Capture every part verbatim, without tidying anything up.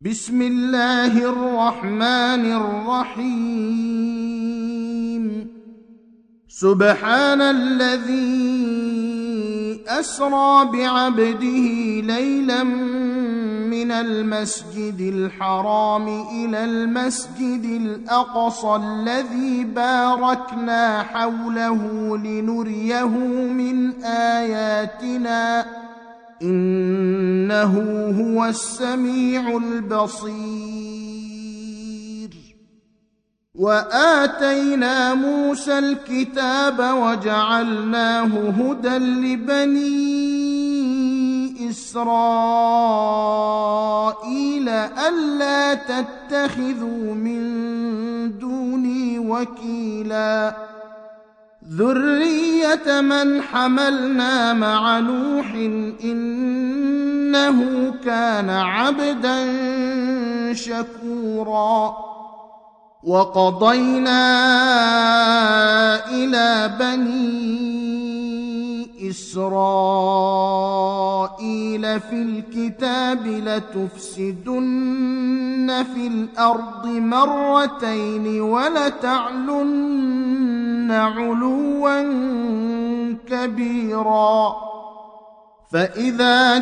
بسم الله الرحمن الرحيم سبحان الذي أسرى بعبده ليلا من المسجد الحرام إلى المسجد الأقصى الذي باركنا حوله لنريه من آياتنا إنه هو السميع البصير. وآتينا موسى الكتاب وجعلناه هدى لبني إسرائيل ألا تتخذوا من دوني وكيلا ذرية من حملنا مع نوح إنه كان عبدا شكورا. وقضينا إلى بني إسرائيل في الكتاب لتفسدن في الأرض مرتين ولتعلن علوا كبيرا. فإذا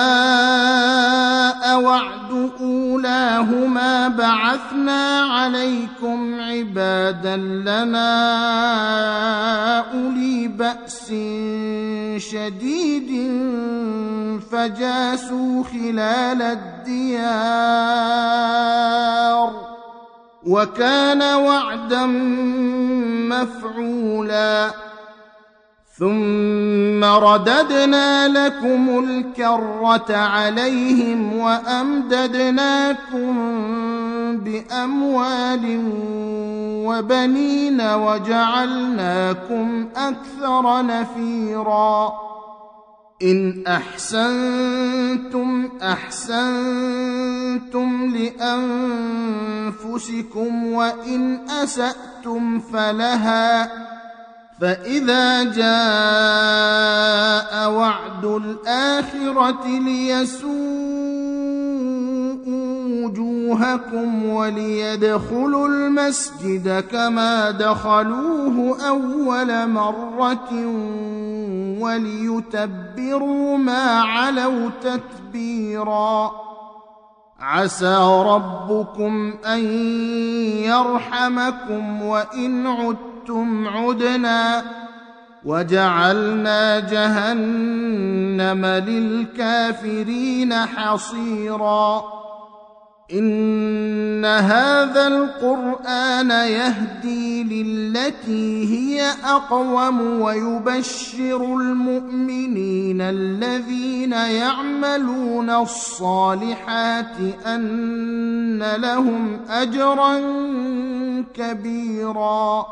جاء وعد أولاهما بعثنا عليكم عبادا لنا أولي بأس شديد فجاسوا خلال الديار وكان وعدا مفعولا. ثم رددنا لكم الكرة عليهم وأمددناكم بأموال وبنين وجعلناكم أكثر نفيرا. إن أحسنتم أحسنتم لأنفسكم وإن أسأتم فلها. فإذا جاء وعد الآخرة ليسوءوا وجوهكم وليدخلوا المسجد كما دخلوه أول مرة وليتبروا ما علوا تتبيرا. عسى ربكم أن يرحمكم وإن عدتم عدنا وجعلنا جهنم للكافرين حصيرا. إن هذا القرآن يهدي للتي هي أقوم ويبشر المؤمنين الذين يعملون الصالحات أن لهم أجرا كبيرا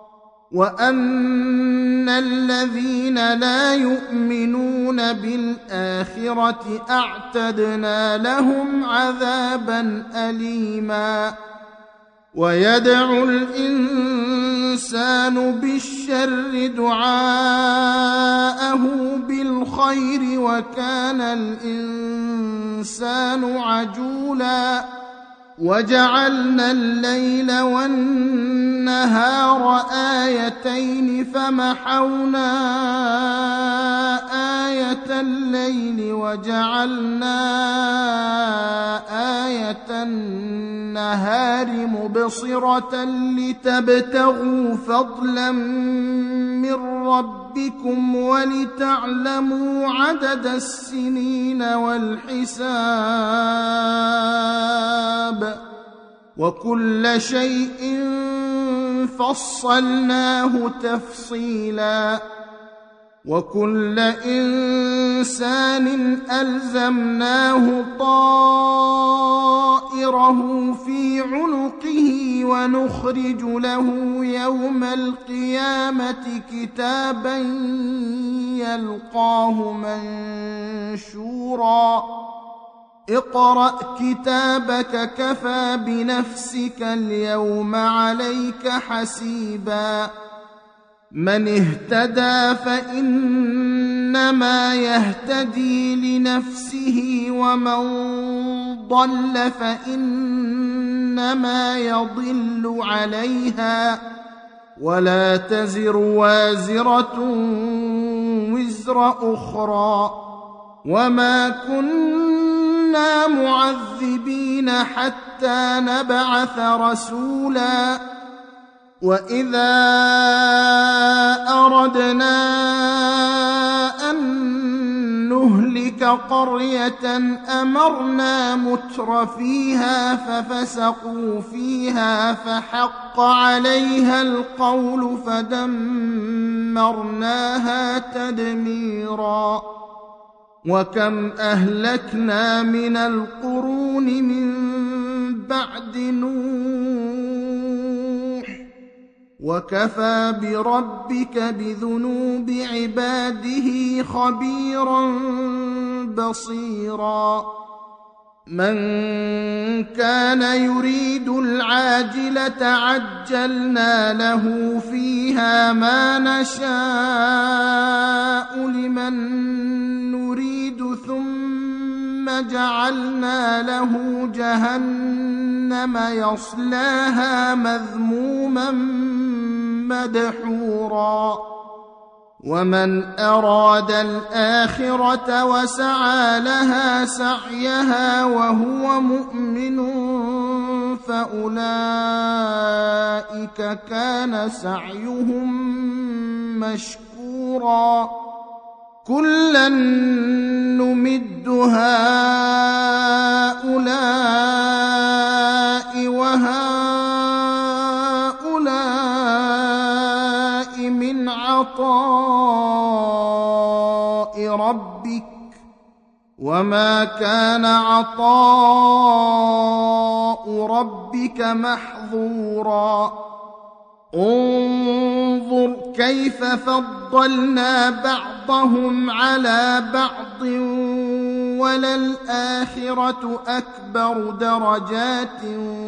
وأن الذين لا يؤمنون بالآخرة أعتدنا لهم عذابا أليما. ويدعو الإنسان بالشر دعاءه بالخير وكان الإنسان عجولا. وجعلنا الليل والنهار آيتين فمحونا آية الليل وجعلنا آية النهار مبصرة لتبتغوا فضلا من ربكم ولتعلموا عدد السنين والحساب وكل شيء فصلناه تفصيلا. وكل إنسان ألزمناه طائره في عنقه ونخرج له يوم القيامة كتابا يلقاه منشورا. اقرأ كتابك كفى بنفسك اليوم عليك حسيبا. من اهتدى فإن فإنما يهتدي لنفسه ومن ضل فإنما يضل عليها ولا تزر وازرة وزر أخرى وما كنا معذبين حتى نبعث رسولا وإذا أردنا أن نهلك قرية أمرنا متر فيها ففسقوا فيها فحق عليها القول فدمرناها تدميرا وكم أهلكنا من القرون من بعد نوح وكفى بربك بذنوب عباده خبيرا بصيرا من كان يريد العاجلة عجلنا له فيها ما نشاء لمن نريد ثم جعلنا له جهنم يصلاها مذموما مدحورا ومن أراد الآخرة وسعى لها سعيها وهو مؤمن فأولئك كان سعيهم مشكورا كلا نمد هؤلاء وهؤلاء من عطاء ربك وما كان عطاء ربك محظورا انظر كيف فضلنا بعضهم على بعض وللآخرة أكبر درجات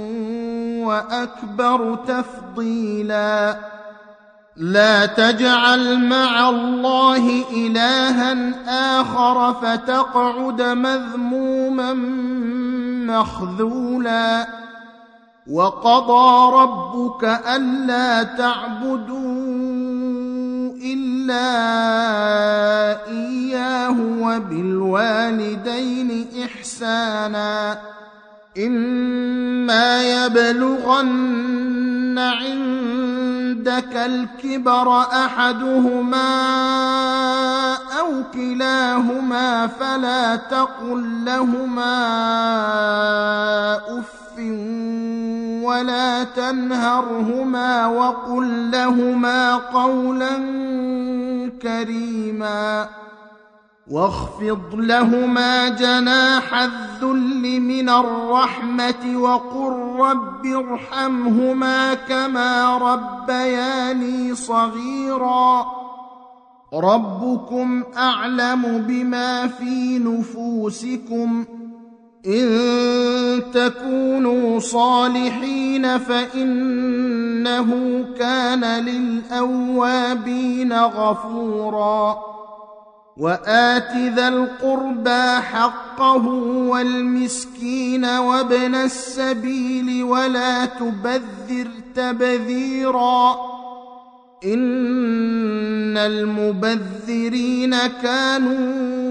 وأكبر تفضيلا لا تجعل مع الله إلها آخر فتقعد مذموما مخذولا وقضى ربك ألا تعبدوا إلا إياه وبالوالدين إحسانا إما يبلغن عندك الكبر أحدهما أو كلاهما فلا تقل لهما أف ولا تنهرهما وقل لهما قولا كريما واخفض لهما جناح الذل من الرحمة وقل رب ارحمهما كما ربياني صغيرا ربكم أعلم بما في نفوسكم إن تكونوا صالحين فإنه كان للأوابين غفورا وآت ذا القربى حقه والمسكين وابن السبيل ولا تبذر تبذيرا إن المبذرين كانوا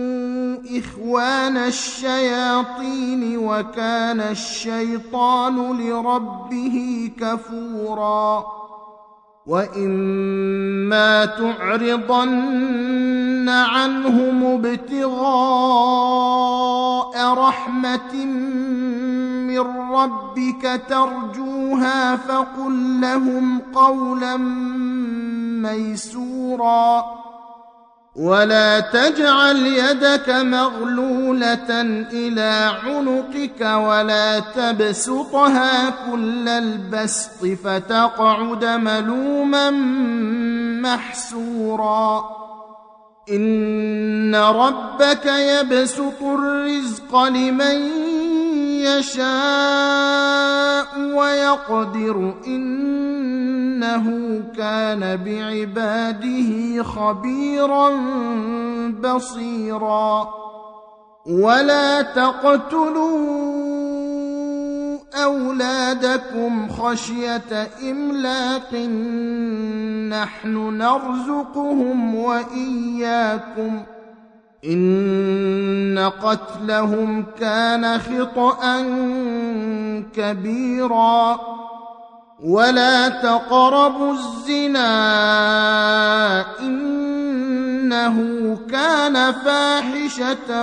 إخوان الشياطين وكان الشيطان لربه كفورا وإما تعرضن عنهم ابتغاء رحمة من ربك ترجوها فقل لهم قولا ميسورا ولا تجعل يدك مغلولة إلى عنقك ولا تبسطها كل البسط فتقعد ملوما محسورا إن ربك يبسط الرزق لمن يشاء ويقدر إن إنه كان بعباده خبيرا بصيرا ولا تقتلوا أولادكم خشية إملاق نحن نرزقهم وإياكم إن قتلهم كان خطأ كبيرا ولا تقربوا الزنا إنه كان فاحشة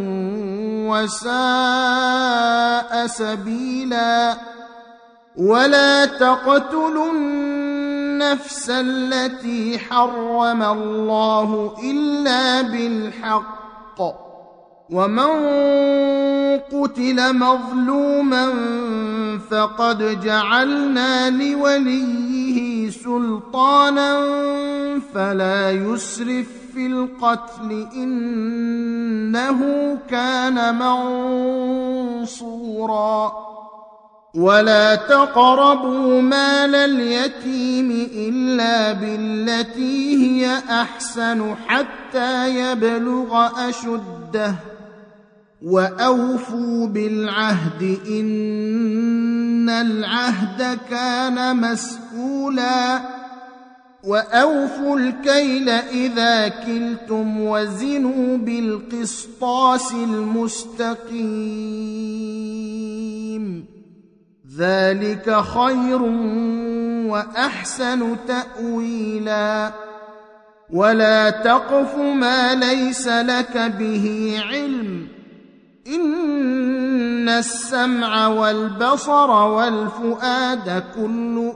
وساء سبيلا ولا تقتلوا النفس التي حرم الله إلا بالحق ومن قتل مظلوما فقد جعلنا لوليه سلطانا فلا يسرف في القتل إنه كان منصورا ولا تقربوا مال اليتيم إلا بالتي هي أحسن حتى يبلغ أشده وأوفوا بالعهد إن العهد كان مسؤولا وأوفوا الكيل إذا كلتم وزنوا بالقسطاس المستقيم ذلك خير وأحسن تأويلا ولا تقف ما ليس لك به علم إن السمع والبصر والفؤاد كل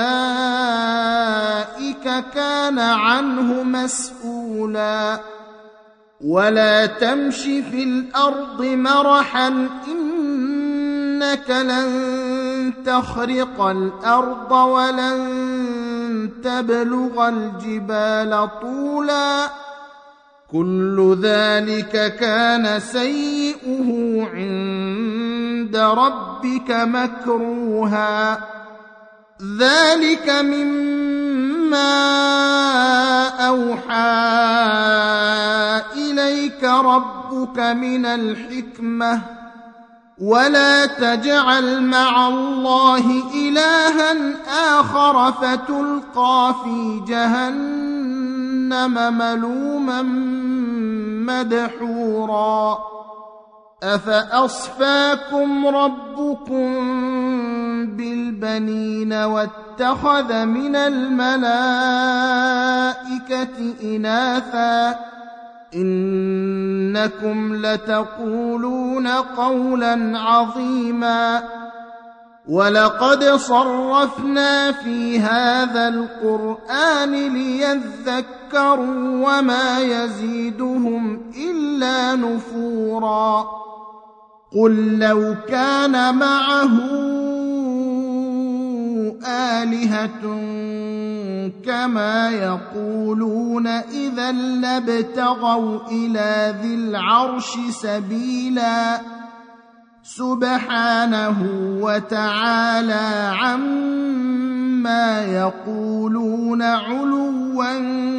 أولئك كان عنه مسؤولا ولا تمش في الأرض مرحا إنك لن تخرق الأرض ولن تبلغ الجبال طولا كل ذلك كان سيئه عند ربك مكروها ذلك مما أوحى إليك ربك من الحكمة ولا تجعل مع الله إلها آخر فتلقى في جهنم ملوما مدحورا أفأصفاكم ربكم بالبنين واتخذ من الملائكة إناثا إنكم لتقولون قولا عظيما ولقد صرفنا في هذا القرآن ليذكروا وما يزيدهم إلا نفورا قل لو كان معه آلهة كما يقولون إذا لابتغوا إلى ذي العرش سبيلا سبحانه وتعالى عما يقولون علوا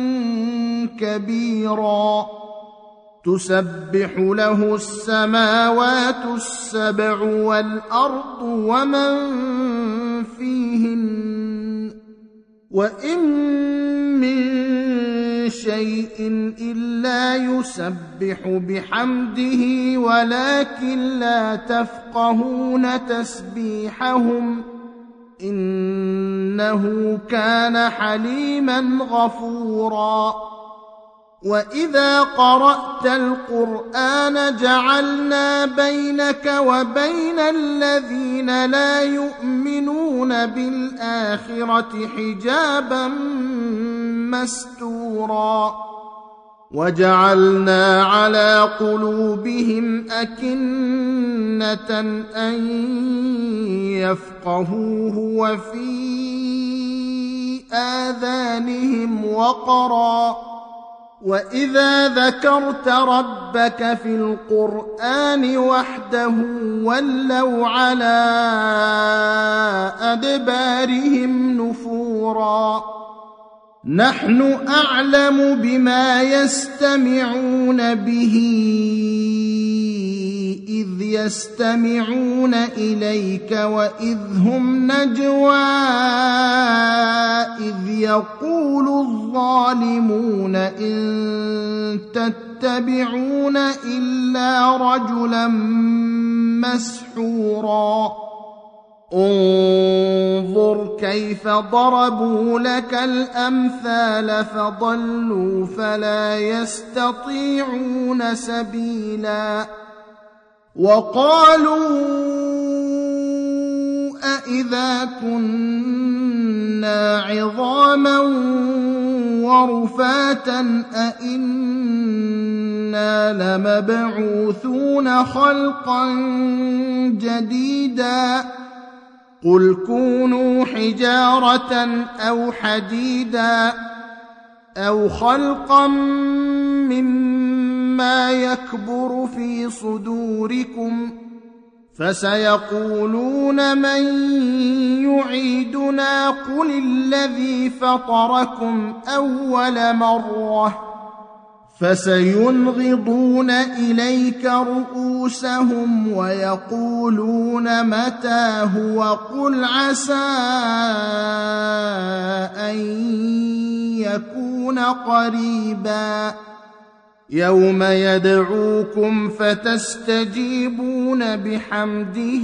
كبيرا تسبح له السماوات السبع والأرض ومن فيهن وإن من شيء إلا يسبح بحمده ولكن لا تفقهون تسبيحهم إنه كان حليما غفورا وإذا قرأت القرآن جعلنا بينك وبين الذين لا يؤمنون بالآخرة حجابا مستورا وجعلنا على قلوبهم أكنة أن يفقهوه وفي آذانهم وقرا وإذا ذكرت ربك في القرآن وحده ولوا على أدبارهم نفورا نحن أعلم بما يستمعون به إذ يستمعون إليك وإذ هم نجوى إذ يقول الظالمون إن تتبعون إلا رجلا مسحورا انظر كيف ضربوا لك الأمثال فضلوا فلا يستطيعون سبيلا وقالوا أإذا كنا عظاما ورفاتا أإنا لمبعوثون خلقا جديدا قل كونوا حجارة أو حديدا أو خلقا مما يكبر في صدوركم فسيقولون من يعيدنا قل الذي فطركم أول مرة فسينغضون إليك رؤوسهم ويقولون متى هو قل عسى أن يكون قريبا يوم يدعوكم فتستجيبون بحمده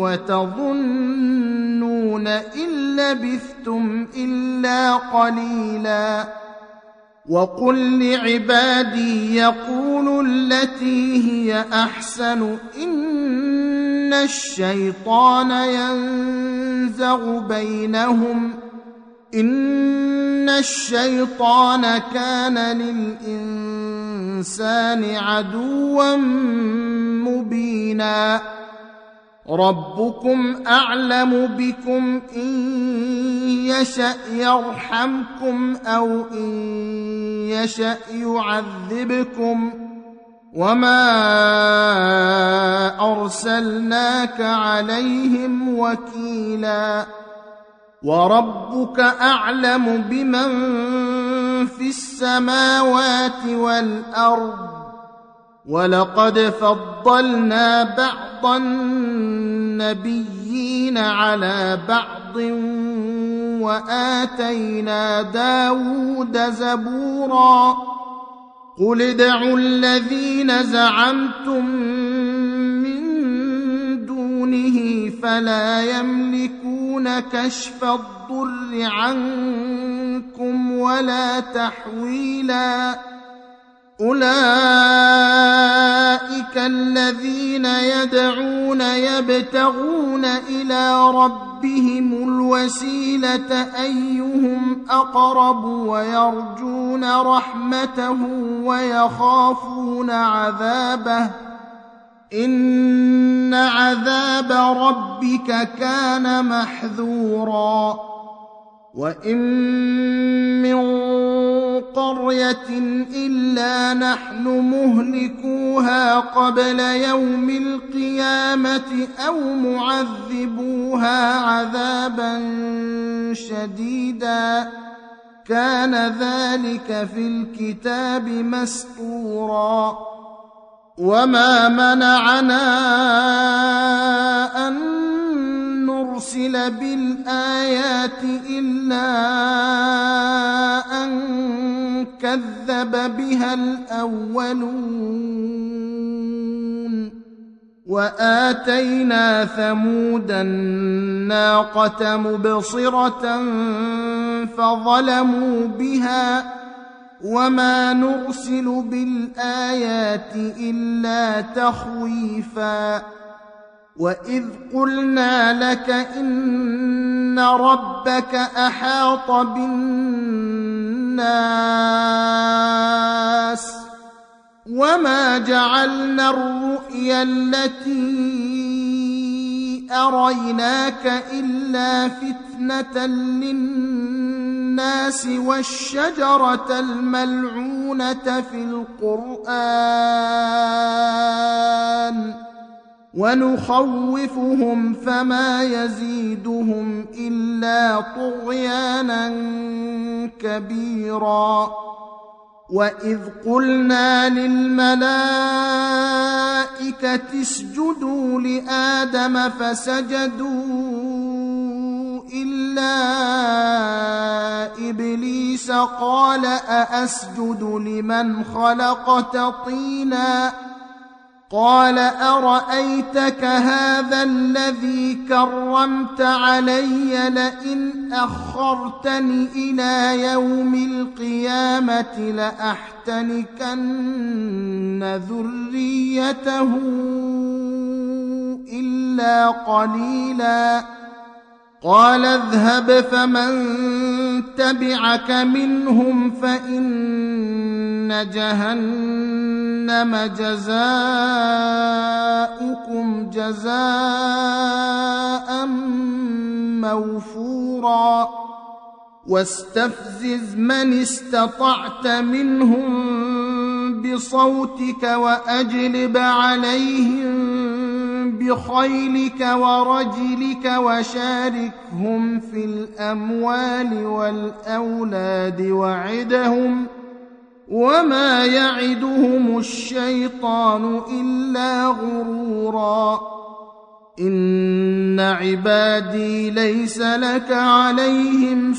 وتظنون إن لبثتم إلا قليلا وقل لعبادي يقولوا التي هي أحسن إن الشيطان ينزغ بينهم إن الشيطان كان للإنسان عدوا مبينا ربكم أعلم بكم إن يشأ يرحمكم أو إن يشأ يعذبكم وما أرسلناك عليهم وكيلا وربك أعلم بمن في السماوات والأرض ولقد فضلنا بعض النبيين على بعض وآتينا داود زبورا قل ادعوا الذين زعمتم من دونه فلا يملكون كشف الضر عنكم ولا تحويلا أولئك الذين يدعون يبتغون إلى ربهم الوسيلة أيهم أقرب ويرجون رحمته ويخافون عذابه إن عذاب ربك كان محذورا وإن من قرية إلا نحن مهلكوها قبل يوم القيامة أو معذبوها عذابا شديدا كان ذلك في الكتاب مسطورا وما منعنا أن نرسل بالآيات إلا أن كذب بها الأولون وآتينا ثمود الناقة مبصرة فظلموا بها وما نرسل بالآيات إلا تخويفا وإذ قلنا لك إن ربك أحاط بالناس وما جعلنا الرؤيا التي أريناك إلا فتنة للناس والشجرة الملعونة في القرآن ونخوفهم فما يزيدهم إلا طغيانا كبيرا وإذ قلنا للملائكة اسجدوا لآدم فسجدوا إلا إبليس قال أأسجد لمن خلقت طينا قال أرأيتك هذا الذي كرمت علي لئن أخرتني إلى يوم القيامة لأحتنكن ذريته إلا قليلا قال اذهب فمن تبعك منهم فإن جهنم جزاؤكم جزاء موفورا واستفزز من استطعت منهم بصوتك وأجلب عليهم بخيلك ورجلك وشاركهم في الأموال والأولاد وعدهم وما يعدهم الشيطان إلا غرورا إن عبادي ليس لك عليهم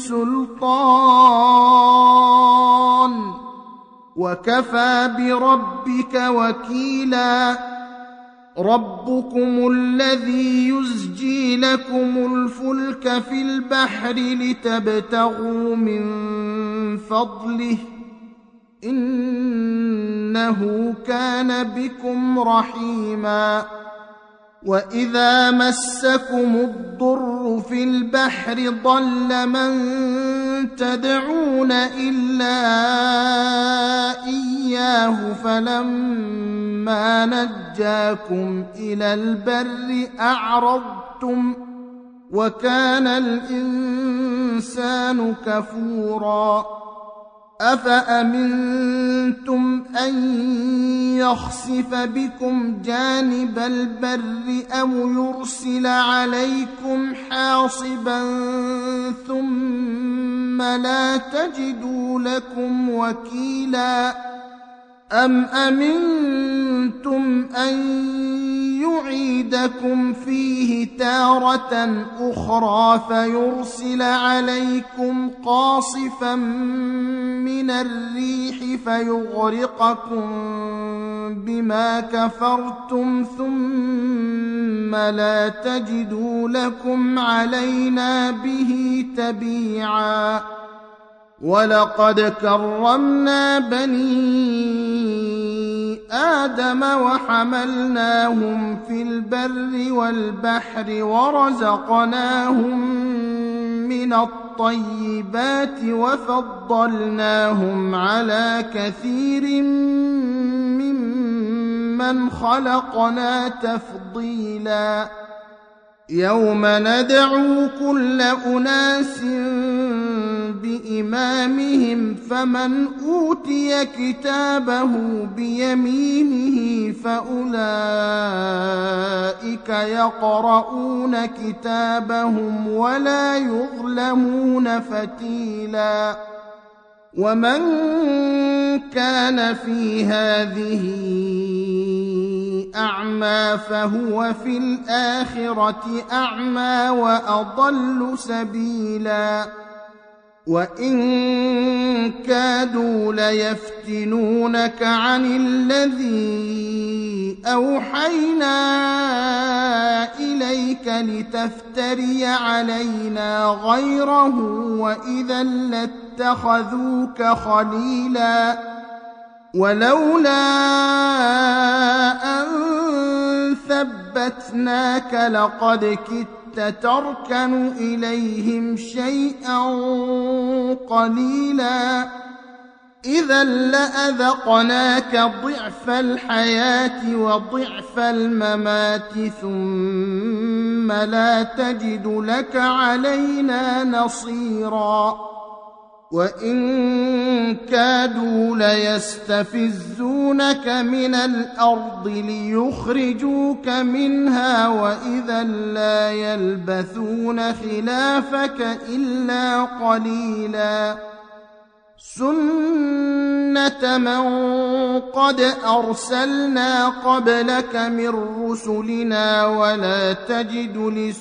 سلطان وكفى بربك وكيلا ربكم الذي يزجي لكم الفلك في البحر لتبتغوا من فضله إنه كان بكم رحيما وإذا مسكم الضر في البحر ضل من تدعون إلا إياه فلما نجاكم إلى البر أعرضتم وكان الإنسان كفورا أفأمنتم أن يخسف بكم جانب البر أو يرسل عليكم حاصبا ثم لا تجدوا لكم وكيلا أم أمنتم أن يعيدكم فيه تارة أخرى فيرسل عليكم قاصفا من الريح فيغرقكم بما كفرتم ثم لا تجدوا لكم علينا به تبيعا ولقد كرمنا بني آدم وحملناهم في البر والبحر ورزقناهم من الطيبات وفضلناهم على كثير ممن خلقنا تفضيلا يوم ندعو كل أناس بإمامهم فمن أوتي كتابه بيمينه فأولئك يقرؤون كتابهم ولا يظلمون فتيلا ومن كان في هذه أعمى فهو في الآخرة أعمى وأضل سبيلا وإن كادوا ليفتنونك عن الذي أوحينا إليك لتفتري علينا غيره وإذا لاتخذوك خليلا ولولا أن ثبتناك لقد كدت تركن إليهم شيئا قليلا إذا لأذقناك ضعف الحياة وضعف الممات ثم لا تجد لك علينا نصيرا وإن كادوا ليستفزونك من الأرض ليخرجوك منها وإذا لا يلبثون خلافك إلا قليلا سنة من قد أرسلنا قبلك من رسلنا ولا تجد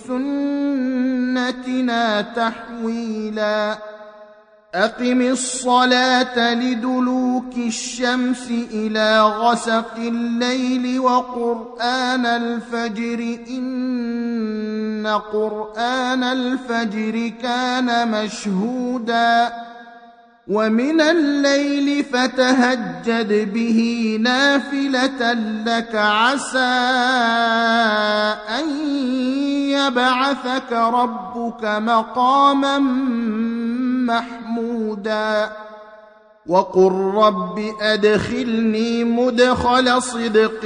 لسنتنا تحويلا أقم الصلاة لدلوك الشمس إلى غسق الليل وقرآن الفجر إن قرآن الفجر كان مشهودا ومن الليل فتهجد به نافلة لك عسى أن يبعثك ربك مقاما محمودا وقل رب أدخلني مدخل صدق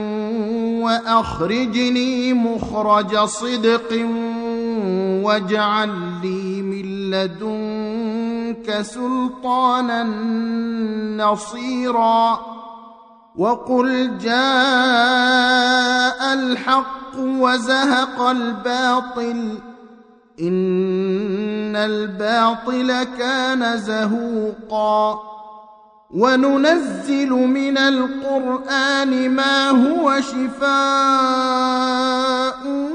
وأخرجني مخرج صدق واجعل لي من لدنك سلطانا نصيرا وقل جاء الحق وزهق الباطل إن الباطل كان زهوقا وننزل من القرآن ما هو شفاء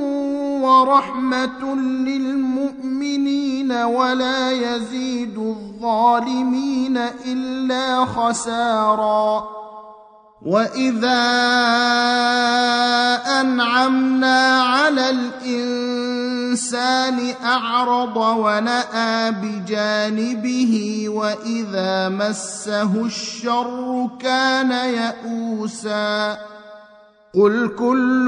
ورحمة للمؤمنين ولا يزيد الظالمين إلا خسارا وإذا أنعمنا على الإنسان أعرض ونأى بجانبه وإذا مسه الشر كان يئوسا قل كل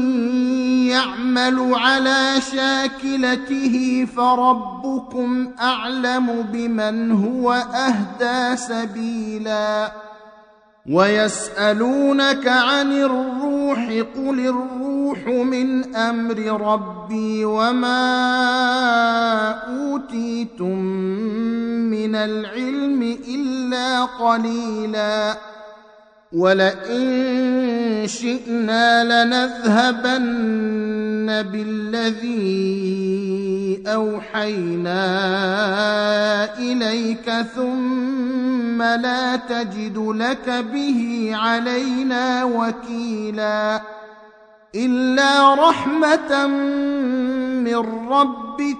يعمل على شاكلته فربكم أعلم بمن هو أهدى سبيلا ويسألونك عن الروح قل الروح من أمر ربي وما أوتيتم من العلم إلا قليلا ولئن شئنا لنذهبن بالذي أوحينا إليك ثم لا تجد لك به علينا وكيلا إلا رحمة من ربك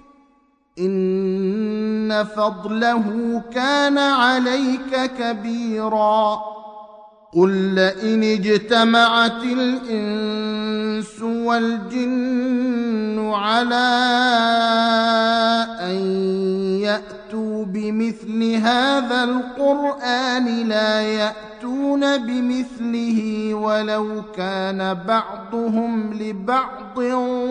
إن فضله كان عليك كبيرا قل لئن اجتمعت الإنس والجن على أن يأتوا بمثل هذا القرآن لا يأتون بمثله ولو كان بعضهم لبعض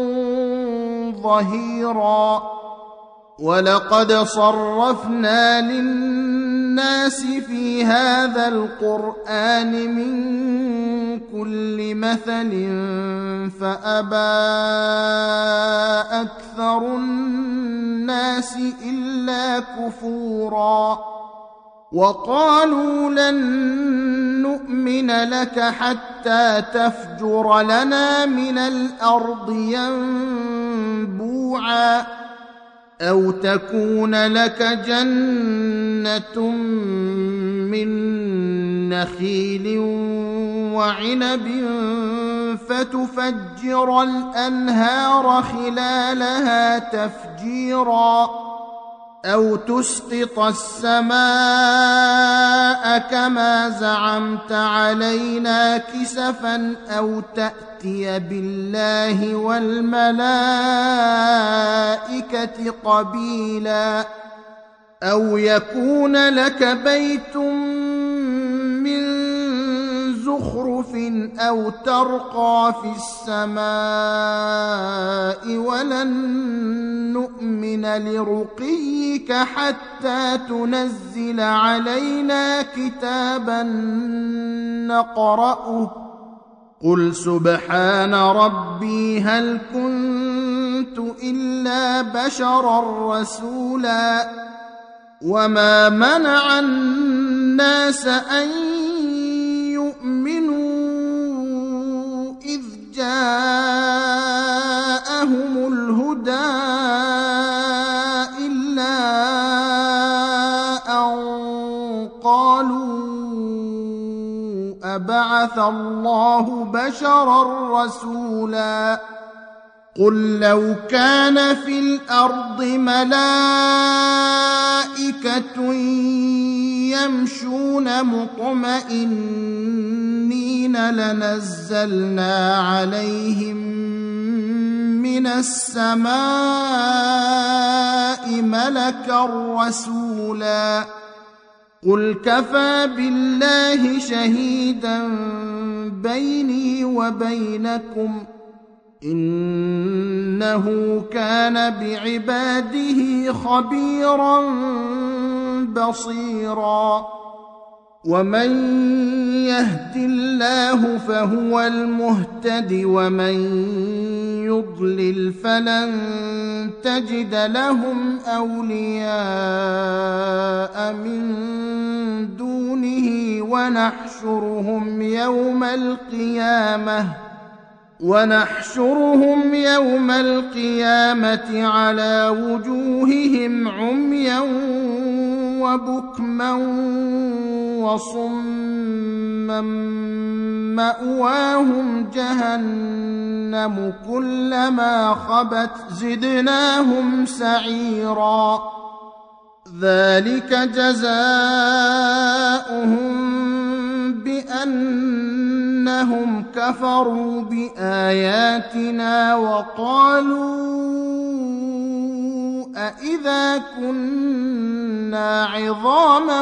ظهيرا ولقد صرفنا للناس في هذا القرآن من كل مثل فأبى أكثر الناس إلا كفورا وقالوا لن نؤمن لك حتى تفجر لنا من الأرض ينبوعا أو تكون لك جنة من نخيل وعنب فتفجر الأنهار خلالها تفجيرا أو تسقط السماء كما زعمت علينا كسفا أو تأتي بالله والملائكة قبيلا أو يكون لك بيت من زخرف أو ترقى في السماء ولن نؤمن لرقيك حتى تنزل علينا كتابا نقرأه قل سبحان ربي هل كنت إلا بشرا رسولا وما منع الناس أن يؤمنوا إذ جاءهم الهدى إلا أن قالوا أبعث الله بشرا رسولا قل لو كان في الأرض ملائكة يمشون مطمئنين لنزلنا عليهم من السماء ملكا رسولا قل كفى بالله شهيدا بيني وبينكم إنه كان بعباده خبيرا بصيرا ومن يهد الله فهو المهتد ومن يضلل فلن تجد لهم أولياء من دونه ونحشرهم يوم القيامة ونحشرهم يوم القيامة على وجوههم عميا وبكما وصما مأواهم جهنم كلما خبت زدناهم سعيرا ذلك جزاؤهم بأنهم كفروا بآياتنا وقالوا أإذا كنا عظاما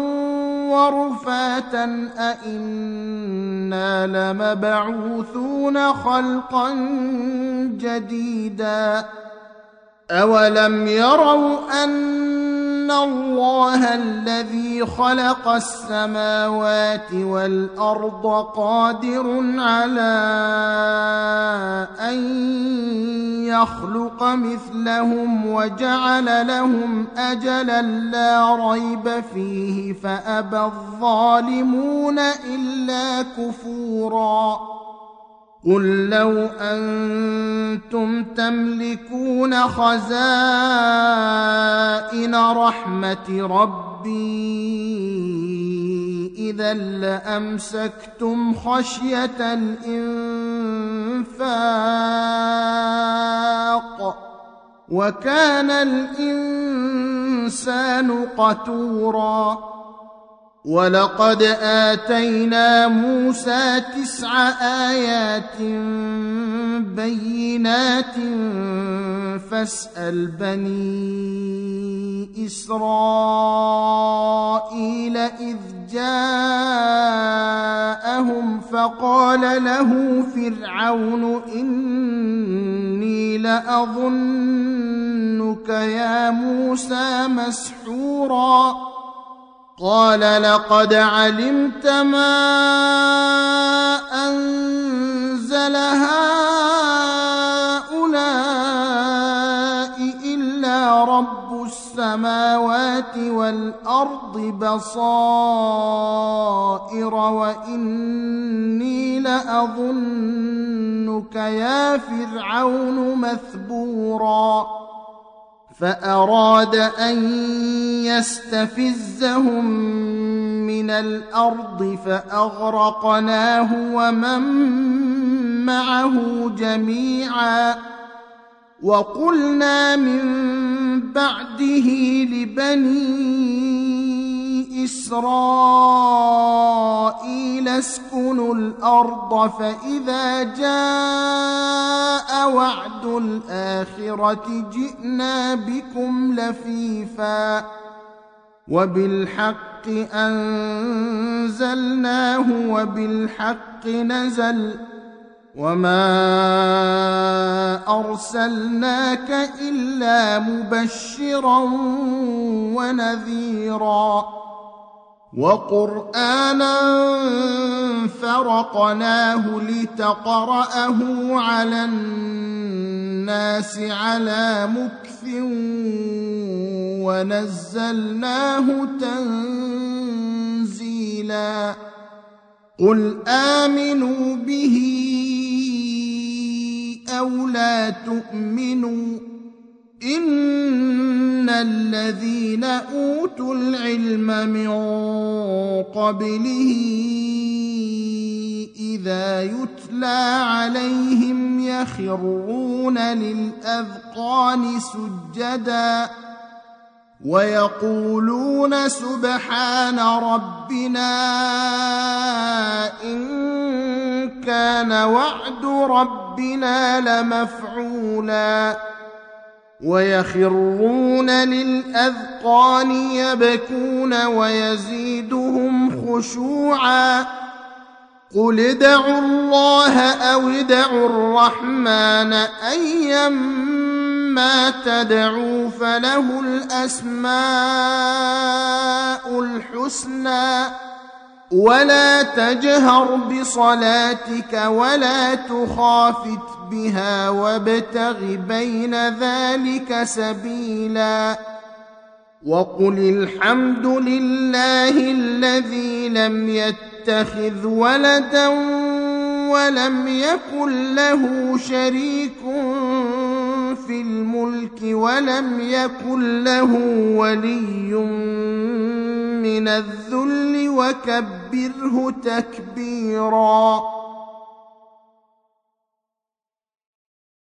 ورفاتا أإنا لمبعوثون خلقا جديدا أولم يروا أن الله الذي خلق السماوات والأرض قادر على أن يخلق مثلهم وجعل لهم أجلا لا ريب فيه فأبى الظالمون إلا كفورا قل لو أنتم تملكون خزائن رحمة ربي إذا لأمسكتم خشية الإنفاق وكان الإنسان قتورا ولقد آتينا موسى تسع آيات بينات فاسأل بني إسرائيل إذ جاءهم فقال له فرعون إني لأظنك يا موسى مسحورا قال لقد علمت ما أنزل هؤلاء إلا رب السماوات والأرض بصائر وإني لأظنك يا فرعون مثبورا فأراد أن يستفزهم من الأرض فأغرقناه ومن معه جميعا وقلنا من بعده لبني إسرائيل اسكنوا الأرض فإذا جاء وعد الآخرة جئنا بكم لفيفا وبالحق أنزلناه وبالحق نزل وما أرسلناك إلا مبشرا ونذيرا وقرآنا فرقناه لتقرأه على الناس على مكث ونزلناه تنزيلا قل آمنوا به أو لا تؤمنوا إن الذين أوتوا العلم من قبله إذا يتلى عليهم يخرون للأذقان سجدا ويقولون سبحان ربنا إن كان وعد ربنا لمفعولا ويخرون للأذقان يبكون ويزيدهم خشوعا قل ادعوا الله أو ادعوا الرحمن أيما تدعوا فله الأسماء الحسنى ولا تجهر بصلاتك ولا تخافت بها وابتغ بين ذلك سبيلا وقل الحمد لله الذي لم يتخذ ولدا ولم يكن له شريك في الملك ولم يكن له ولي من الذل وكبره تكبيرا.